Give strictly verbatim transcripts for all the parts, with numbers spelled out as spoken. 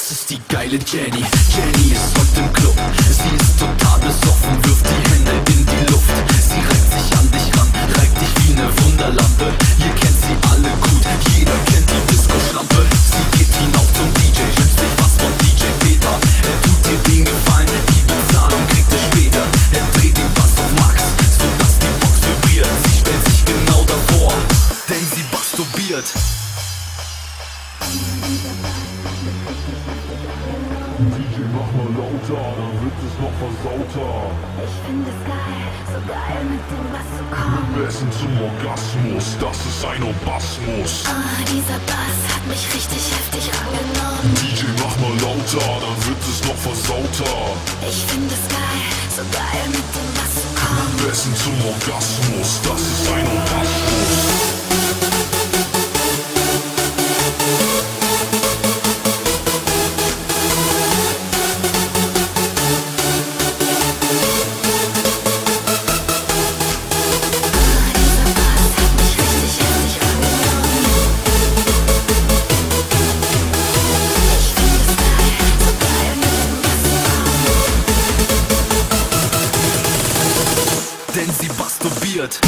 das ist die geile Jenny. Jenny ist heute im Club, sie ist total besoffen, wirft die Hände in die Luft. Sie reibt sich an dich ran, reibt dich wie eine Wunderlampe. Ihr kennt sie alle gut, jeder kennt die Disco-Schlampe. Sie geht hinauf zum D J, wünscht sich was von D J Peter. Er tut dir den Gefallen, die Bezahlung kriegt er später. Er dreht den Bass auf Max, sodass die Box vibriert. Sie stellt sich genau davor, denn sie masturbiert. D J, mach mal lauter, dann wird es noch versauter. Ich find es geil, so geil mit dem Bass zu kommen. Wir essen zum Orgasmus, das ist ein Orgasmus. Ah, dieser Bass hat mich richtig heftig angenommen. D J, mach mal lauter, dann wird es noch versauter. Ich find es geil, so geil mit dem Bass zu kommen. Wir essen zum Orgasmus, das ist ein Orgasmus. Denn sie masturbiert.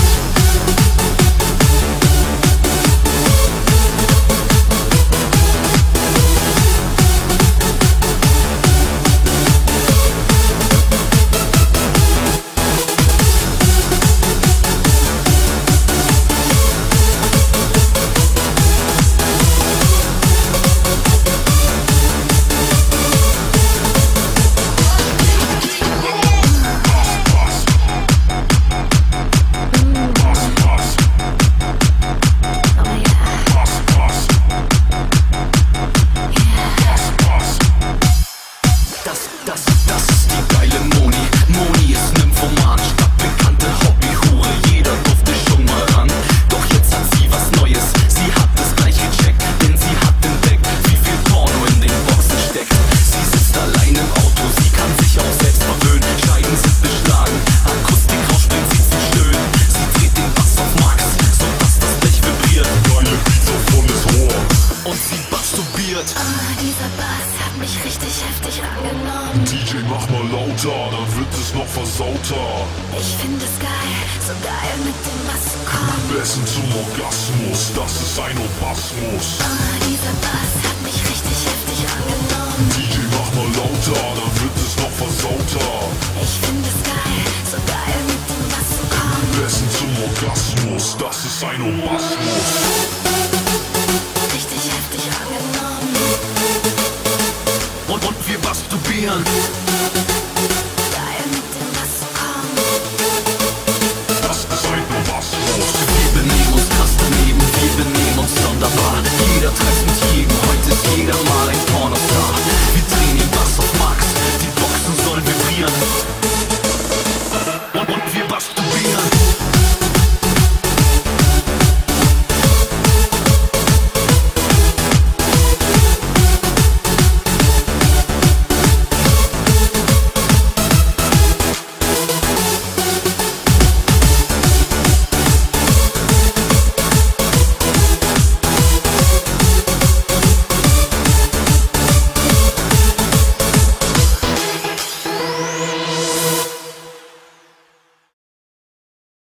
Das, das ist die geile Moni. Moni ist Nymphoman, stadtbekannte Hobbyhure. Jeder durfte schon mal ran. Doch jetzt hat sie was Neues. Sie hat es gleich gecheckt, denn sie hat entdeckt, wie viel Porno in den Boxen steckt. Sie sitzt allein im Auto, sie kann sich auch selbst verwöhnen. Scheiben sind beschlagen, Akustikrausch bringt sie zu schön. Sie dreht den Bass auf Max, sodass das Blech vibriert. Geile Beats auf volles Rohr. Und sie masturbiert. Ah, dieser Bass hat mich richtig heftig angenommen. D J, mach mal lauter, dann wird es noch versauter. Ich find es geil, so geil mit dem Bass zu kommen. Wir essen zum Orgasmus, das ist ein Orgasmus. Ah, dieser Bass hat mich richtig heftig angenommen. D J, mach mal lauter, dann wird es noch versauter. Ich find es geil, so geil mit dem Bass zu kommen. Wir essen zum Orgasmus, das ist ein Orgasmus. Richtig heftig angenommen. Und, und wir masturbieren. Geil mit dem Bass zu kommen. Das ist ein Orgasmus. Wir benehmen uns krass daneben, wir benehmen uns sonderbar. Jeder trifft